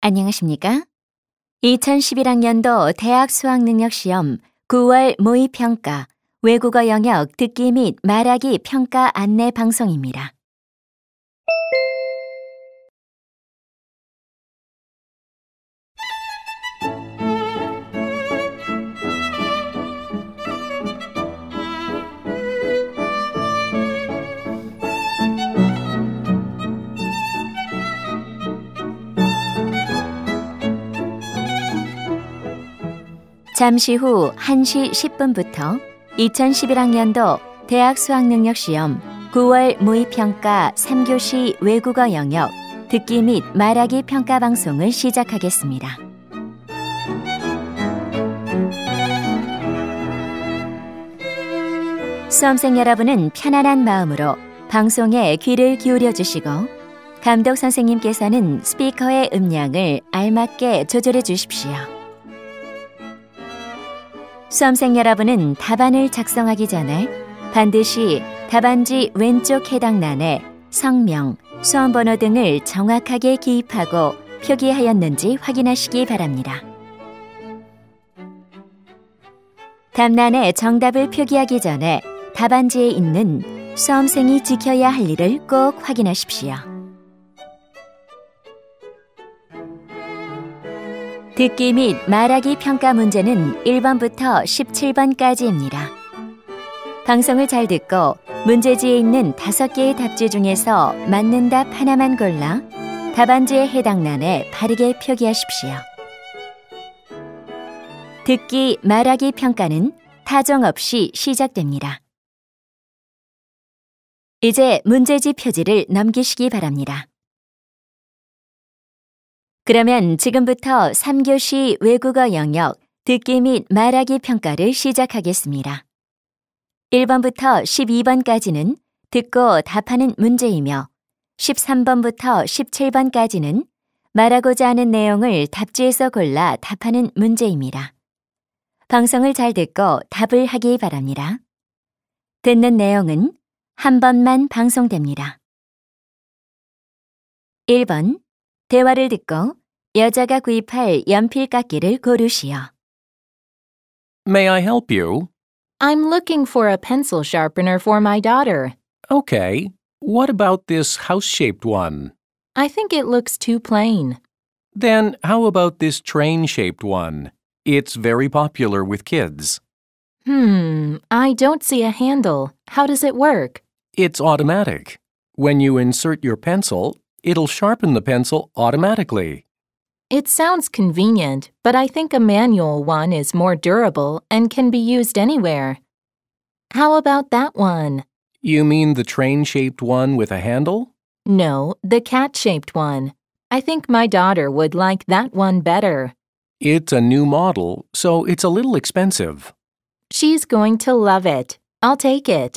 안녕하십니까? 2011학년도 대학 수학능력시험 9월 모의평가 외국어 영역 듣기 및 말하기 평가 안내 방송입니다. 잠시 후 1시 10분부터 2011학년도 대학 수학능력시험 9월 모의평가 3교시 외국어 영역 듣기 및 말하기 평가 방송을 시작하겠습니다. 수험생 여러분은 편안한 마음으로 방송에 귀를 기울여 주시고 감독 선생님께서는 스피커의 음량을 알맞게 조절해 주십시오. 수험생 여러분은 답안을 작성하기 전에 반드시 답안지 왼쪽 해당란에 성명, 수험번호 등을 정확하게 기입하고 표기하였는지 확인하시기 바랍니다. 답란에 정답을 표기하기 전에 답안지에 있는 수험생이 지켜야 할 일을 꼭 확인하십시오. 듣기 및 말하기 평가 문제는 1번부터 17번까지입니다. 방송을 잘 듣고 문제지에 있는 5개의 답지 중에서 맞는 답 하나만 골라 답안지에 해당란에 바르게 표기하십시오. 듣기 말하기 평가는 타종 없이 시작됩니다. 이제 문제지 표지를 넘기시기 바랍니다. 그러면 지금부터 3교시 외국어 영역 듣기 및 말하기 평가를 시작하겠습니다. 1번부터 12번까지는 듣고 답하는 문제이며 13번부터 17번까지는 말하고자 하는 내용을 답지에서 골라 답하는 문제입니다. 방송을 잘 듣고 답을 하기 바랍니다. 듣는 내용은 한 번만 방송됩니다. 1번 대화를 듣고 여자가 구입할 연필깎이를 고르시오. May I help you? I'm looking for a pencil sharpener for my daughter. Okay. What about this house-shaped one? I think it looks too plain. Then how about this train-shaped one? It's very popular with kids. I don't see a handle. How does it work? It's automatic. When you insert your pencil, it'll sharpen the pencil automatically. It sounds convenient, but I think a manual one is more durable and can be used anywhere. How about that one? You mean the train-shaped one with a handle? No, the cat-shaped one. I think my daughter would like that one better. It's a new model, so it's a little expensive. She's going to love it. I'll take it.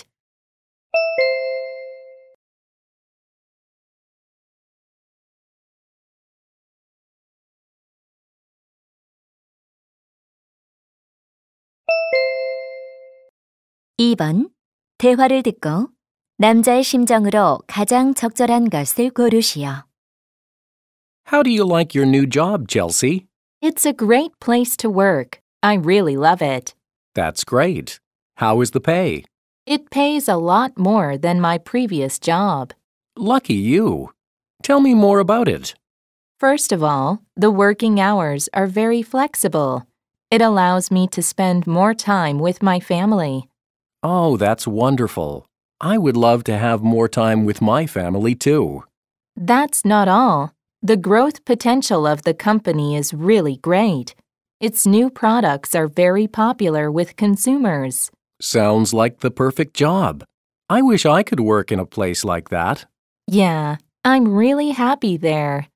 (2번) 대화를 듣고 남자의 심정으로 가장 적절한 것을 고르시오. How do you like your new job, Chelsea? It's a great place to work. I really love it. That's great. How is the pay? It pays a lot more than my previous job. Lucky you. Tell me more about it. First of all, the working hours are very flexible. It allows me to spend more time with my family. Oh, that's wonderful. I would love to have more time with my family, too. That's not all. The growth potential of the company is really great. Its new products are very popular with consumers. Sounds like the perfect job. I wish I could work in a place like that. Yeah, I'm really happy there.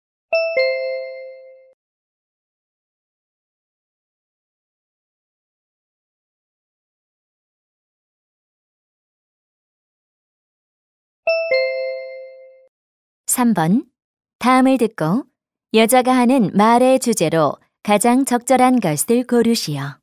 (3번) 다음을 듣고 여자가 하는 말의 주제로 가장 적절한 것을 고르시오.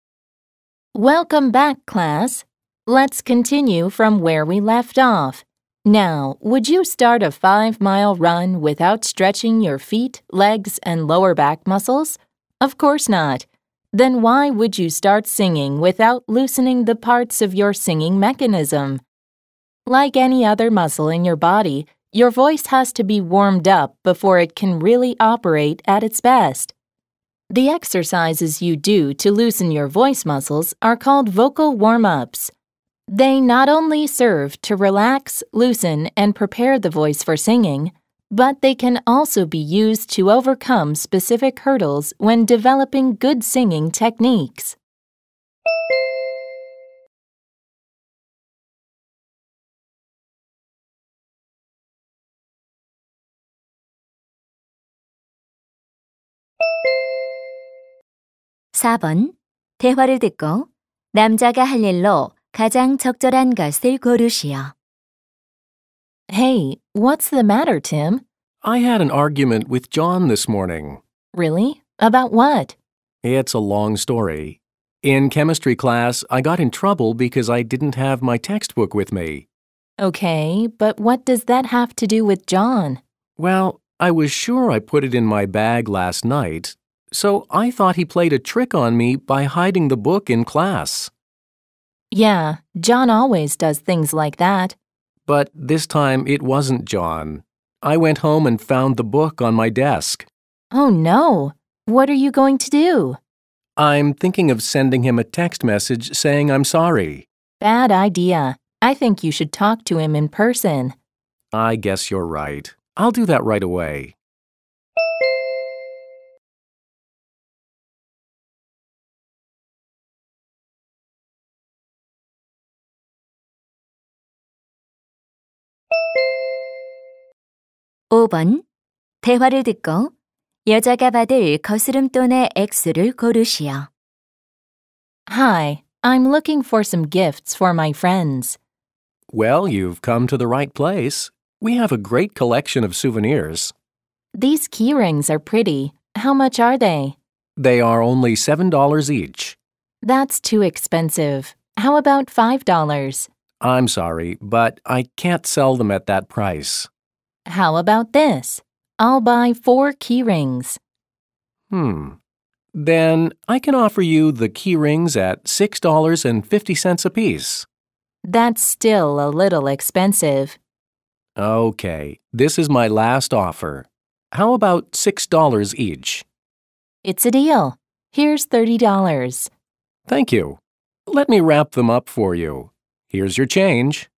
Welcome back, class. Let's continue from where we left off. Now, would you start a 5-mile run without stretching your feet, legs, and lower back muscles? Of course not. Then why would you start singing without loosening the parts of your singing mechanism? Like any other muscle in your body, your voice has to be warmed up before it can really operate at its best. The exercises you do to loosen your voice muscles are called vocal warm-ups. They not only serve to relax, loosen, and prepare the voice for singing, but they can also be used to overcome specific hurdles when developing good singing techniques. (4번) 대화를 듣고 남자가 할 일로 가장 적절한 것을 고르시오. Hey, what's the matter, Tim? I had an argument with John this morning. Really? About what? It's a long story. In chemistry class, I got in trouble because I didn't have my textbook with me. Okay, but what does that have to do with John? Well, I was sure I put it in my bag last night, so I thought he played a trick on me by hiding the book in class. Yeah, John always does things like that. But this time it wasn't John. I went home and found the book on my desk. Oh no! What are you going to do? I'm thinking of sending him a text message saying I'm sorry. Bad idea. I think you should talk to him in person. I guess you're right. I'll do that right away. (5번) 대화를 듣고 여자가 받을 거스름돈의 액수를 고르시오. Hi, I'm looking for some gifts for my friends. Well, you've come to the right place. We have a great collection of souvenirs. These key rings are pretty. How much are they? They are only $7 each. That's too expensive. How about $5? I'm sorry, but I can't sell them at that price. How about this? I'll buy 4 key rings. Then I can offer you the key rings at $6.50 apiece. That's still a little expensive. Okay, this is my last offer. How about $6 each? It's a deal. Here's $30. Thank you. Let me wrap them up for you. Here's your change.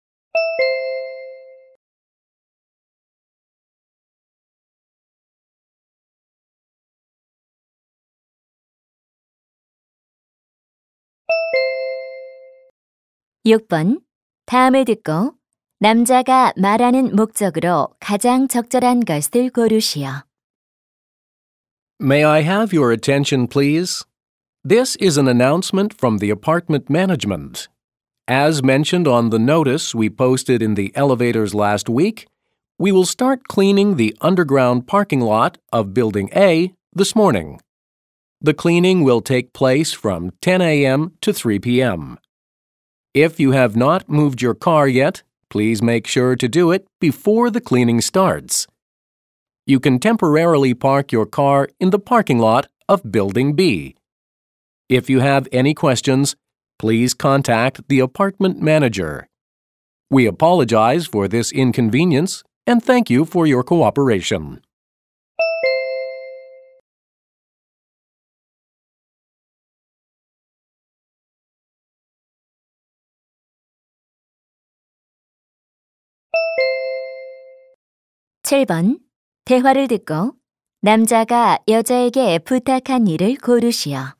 (6번) 다음을 듣고 남자가 말하는 목적으로 가장 적절한 것을 고르시오. May I have your attention, please? This is an announcement from the apartment management. As mentioned on the notice we posted in the elevators last week, we will start cleaning the underground parking lot of Building A this morning. The cleaning will take place from 10 a.m. to 3 p.m. If you have not moved your car yet, please make sure to do it before the cleaning starts. You can temporarily park your car in the parking lot of Building B. If you have any questions, please contact the apartment manager. We apologize for this inconvenience and thank you for your cooperation. (7번) 대화를 듣고 남자가 여자에게 부탁한 일을 고르시오.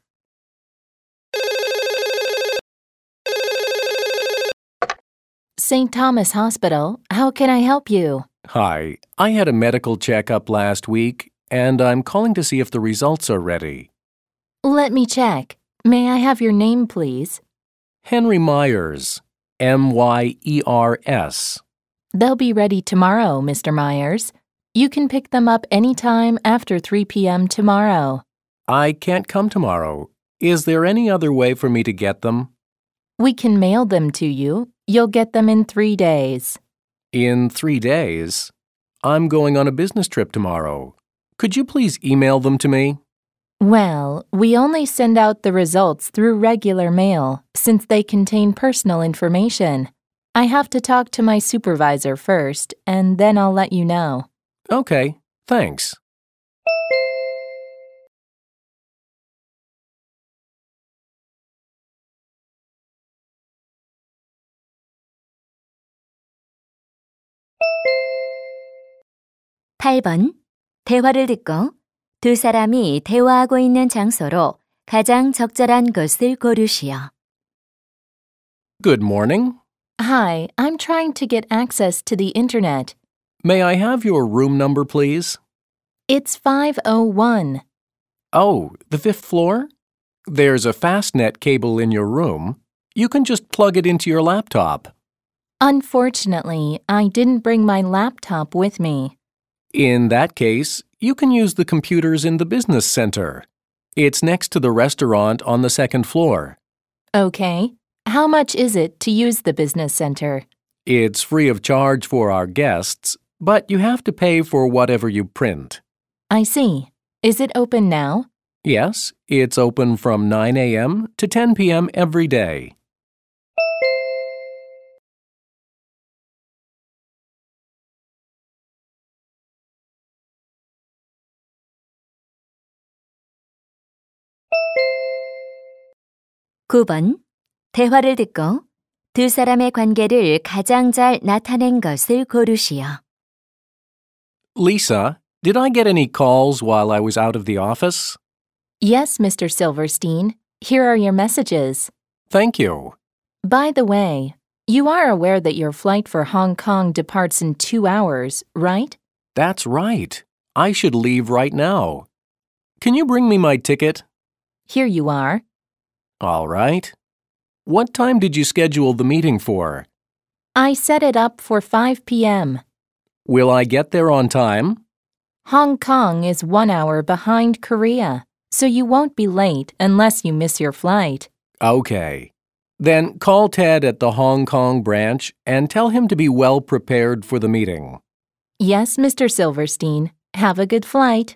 St. Thomas Hospital, how can I help you? Hi, I had a medical checkup last week, and I'm calling to see if the results are ready. Let me check. May I have your name, please? Henry Myers, Myers. They'll be ready tomorrow, Mr. Myers. You can pick them up anytime after 3 p.m. tomorrow. I can't come tomorrow. Is there any other way for me to get them? We can mail them to you. You'll get them in 3 days. In 3 days? I'm going on a business trip tomorrow. Could you please email them to me? Well, we only send out the results through regular mail since they contain personal information. I have to talk to my supervisor first, and then I'll let you know. Okay, thanks. 8번. 대화를 듣고 두 사람이 대화하고 있는 장소로 가장 적절한 것을 고르시오. Good morning. Hi, I'm trying to get access to the internet. May I have your room number, please? It's 501. Oh, the 5th floor? There's a Fastnet cable in your room. You can just plug it into your laptop. Unfortunately, I didn't bring my laptop with me. In that case, you can use the computers in the business center. It's next to the restaurant on the 2nd floor. Okay. How much is it to use the business center? It's free of charge for our guests, but you have to pay for whatever you print. I see. Is it open now? Yes, it's open from 9 a.m. to 10 p.m. every day. (9번) 대화를 듣고 두 사람의 관계를 가장 잘 나타낸 것을 고르시오. Lisa, did I get any calls while I was out of the office? Yes, Mr. Silverstein. Here are your messages. Thank you. By the way, you are aware that your flight for Hong Kong departs in 2 hours, right? That's right. I should leave right now. Can you bring me my ticket? Here you are. All right. What time did you schedule the meeting for? I set it up for 5 p.m. Will I get there on time? Hong Kong is 1 hour behind Korea, so you won't be late unless you miss your flight. Okay. Then call Ted at the Hong Kong branch and tell him to be well prepared for the meeting. Yes, Mr. Silverstein. Have a good flight.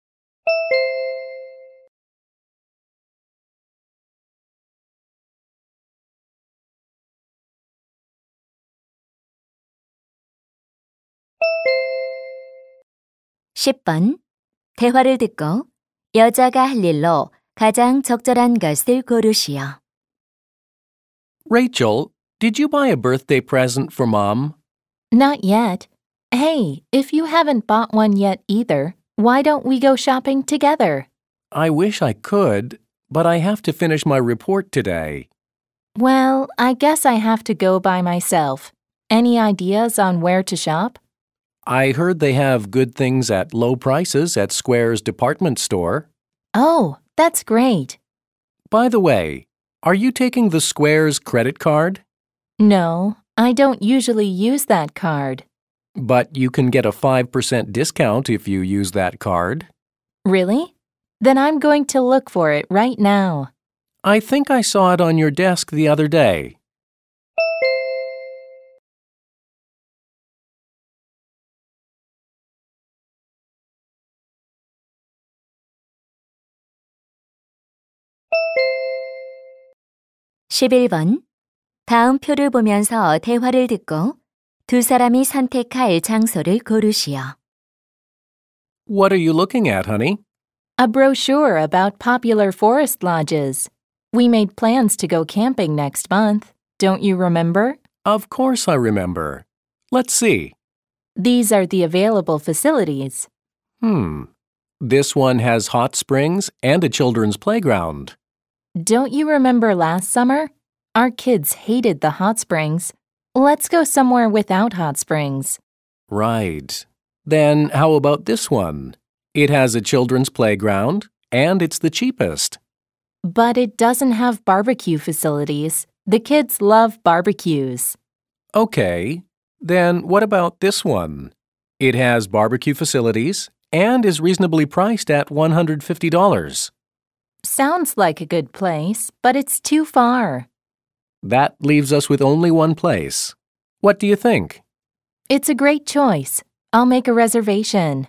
(10번) 대화를 듣고 여자가 할 일로 가장 적절한 것을 고르시오. Rachel, did you buy a birthday present for Mom? Not yet. Hey, if you haven't bought one yet either, why don't we go shopping together? I wish I could, but I have to finish my report today. Well, I guess I have to go by myself. Any ideas on where to shop? I heard they have good things at low prices at Square's department store. Oh, that's great. By the way, are you taking the Square's credit card? No, I don't usually use that card. But you can get a 5% discount if you use that card. Really? Then I'm going to look for it right now. I think I saw it on your desk the other day. (11번) 다음 표를 보면서 대화를 듣고 두 사람이 선택할 장소를 고르시오. What are you looking at, honey? A brochure about popular forest lodges. We made plans to go camping next month. Don't you remember? Of course I remember. Let's see. These are the available facilities. This one has hot springs and a children's playground. Don't you remember last summer? Our kids hated the hot springs. Let's go somewhere without hot springs. Right. Then how about this one? It has a children's playground, and it's the cheapest. But it doesn't have barbecue facilities. The kids love barbecues. Okay. Then what about this one? It has barbecue facilities and is reasonably priced at $150. Sounds like a good place, but it's too far. That leaves us with only one place. What do you think? It's a great choice. I'll make a reservation.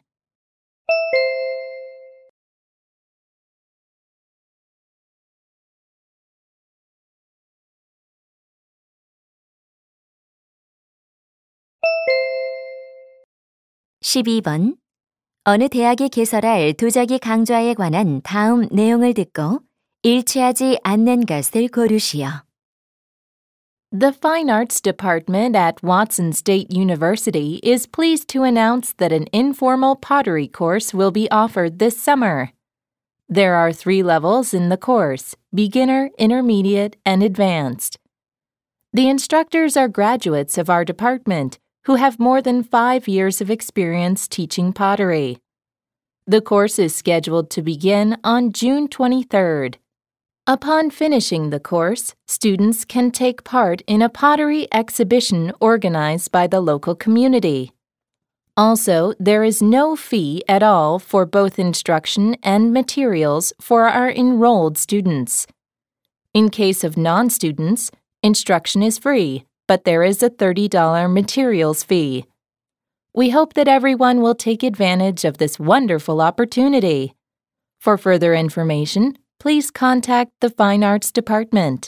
12번. 어느 대학이 개설할 도자기 강좌에 관한 다음 내용을 듣고 일치하지 않는 것을 고르시오. The Fine Arts Department at Watson State University is pleased to announce that an informal pottery course will be offered this summer. There are 3 levels in the course: beginner, intermediate, and advanced. The instructors are graduates of our department who have more than 5 years of experience teaching pottery. The course is scheduled to begin on June 23rd. Upon finishing the course, students can take part in a pottery exhibition organized by the local community. Also, there is no fee at all for both instruction and materials for our enrolled students. In case of non-students, instruction is free, but there is a $30 materials fee. We hope that everyone will take advantage of this wonderful opportunity. For further information, please contact the Fine Arts Department.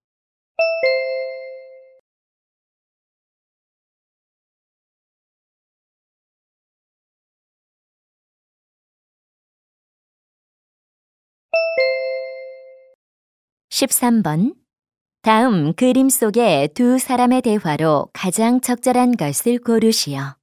(13번) 다음 그림 속의 두 사람의 대화로 가장 적절한 것을 고르시오.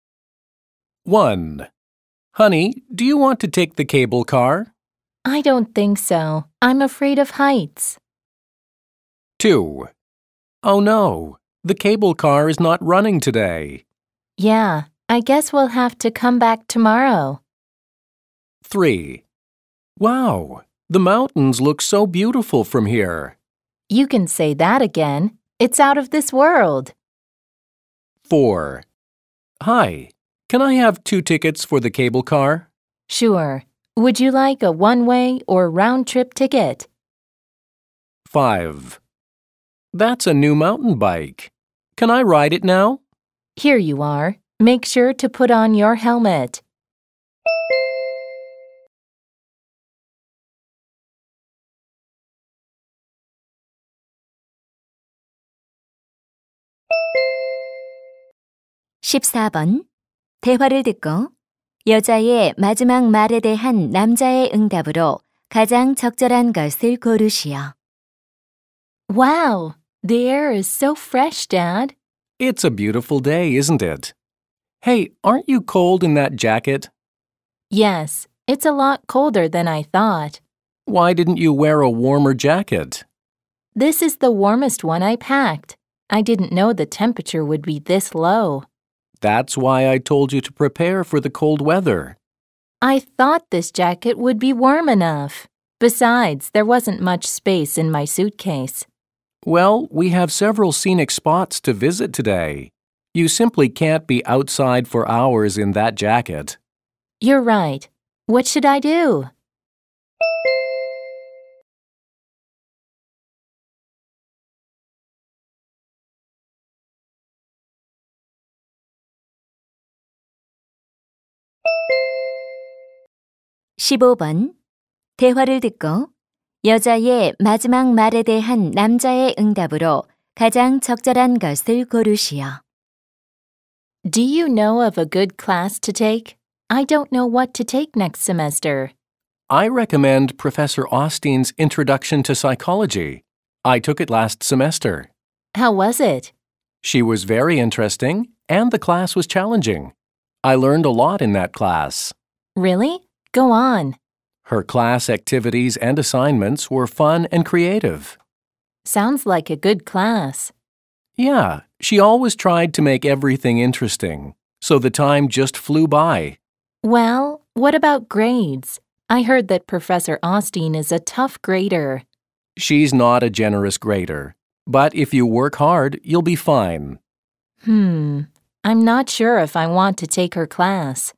1. Honey, do you want to take the cable car? I don't think so. I'm afraid of heights. 2. Oh no, the cable car is not running today. Yeah, I guess we'll have to come back tomorrow. 3. Wow, the mountains look so beautiful from here. You can say that again. It's out of this world. 4. Hi, can I have 2 tickets for the cable car? Sure. Would you like a one-way or round-trip ticket? 5. That's a new mountain bike. Can I ride it now? Here you are. Make sure to put on your helmet. (14번) 대화를 듣고 여자의 마지막 말에 대한 남자의 응답으로 가장 적절한 것을 고르시오. Wow, the air is so fresh, Dad. It's a beautiful day, isn't it? Hey, aren't you cold in that jacket? Yes, it's a lot colder than I thought. Why didn't you wear a warmer jacket? This is the warmest one I packed. I didn't know the temperature would be this low. That's why I told you to prepare for the cold weather. I thought this jacket would be warm enough. Besides, there wasn't much space in my suitcase. Well, we have several scenic spots to visit today. You simply can't be outside for hours in that jacket. You're right. What should I do? (15번) 대화를 듣고 여자의 마지막 말에 대한 남자의 응답으로 가장 적절한 것을 고르시오. Do you know of a good class to take? I don't know what to take next semester. I recommend Professor Osteen's Introduction to Psychology. I took it last semester. How was it? She was very interesting, and the class was challenging. I learned a lot in that class. Really? Go on. Her class activities and assignments were fun and creative. Sounds like a good class. Yeah, she always tried to make everything interesting, so the time just flew by. Well, what about grades? I heard that Professor Osteen is a tough grader. She's not a generous grader, but if you work hard, you'll be fine. I'm not sure if I want to take her class.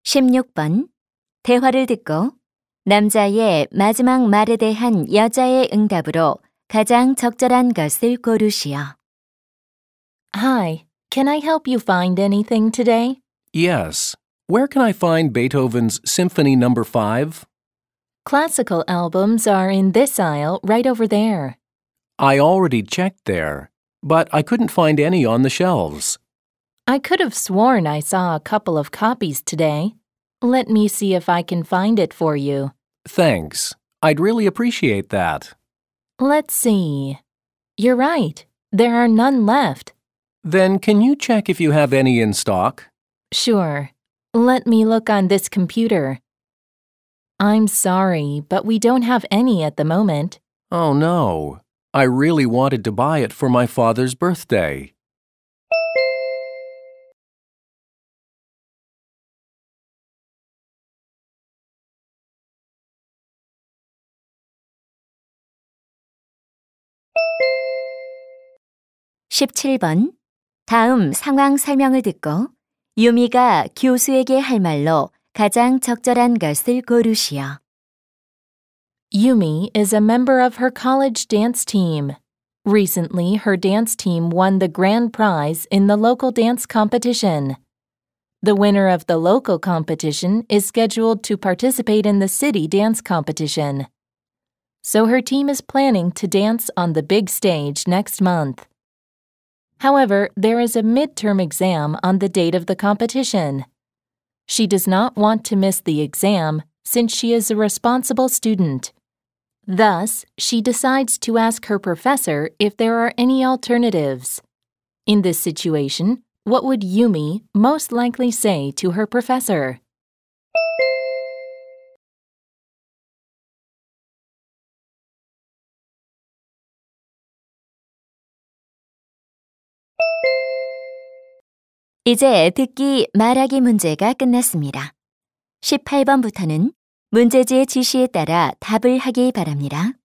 16번. 대화를 듣고 남자의 마지막 말에 대한 여자의 응답으로 가장 적절한 것을 고르시오. Hi, can I help you find anything today? Yes. Where can I find Beethoven's Symphony No. 5? Classical albums are in this aisle right over there. I already checked there, but I couldn't find any on the shelves. I could have sworn I saw a couple of copies today. Let me see if I can find it for you. Thanks. I'd really appreciate that. Let's see. You're right. There are none left. Then can you check if you have any in stock? Sure. Let me look on this computer. I'm sorry, but we don't have any at the moment. Oh no. I really wanted to buy it for my father's birthday. (17번) 다음 상황 설명을 듣고 유미가 교수에게 할 말로 가장 적절한 것을 고르시오. Yumi is a member of her college dance team. Recently, her dance team won the grand prize in the local dance competition. The winner of the local competition is scheduled to participate in the city dance competition. So her team is planning to dance on the big stage next month. However, there is a midterm exam on the date of the competition. She does not want to miss the exam since she is a responsible student. Thus, she decides to ask her professor if there are any alternatives. In this situation, what would Yumi most likely say to her professor? 이제 듣기 말하기 문제가 끝났습니다. 18번부터는 문제지의 지시에 따라 답을 하기 바랍니다.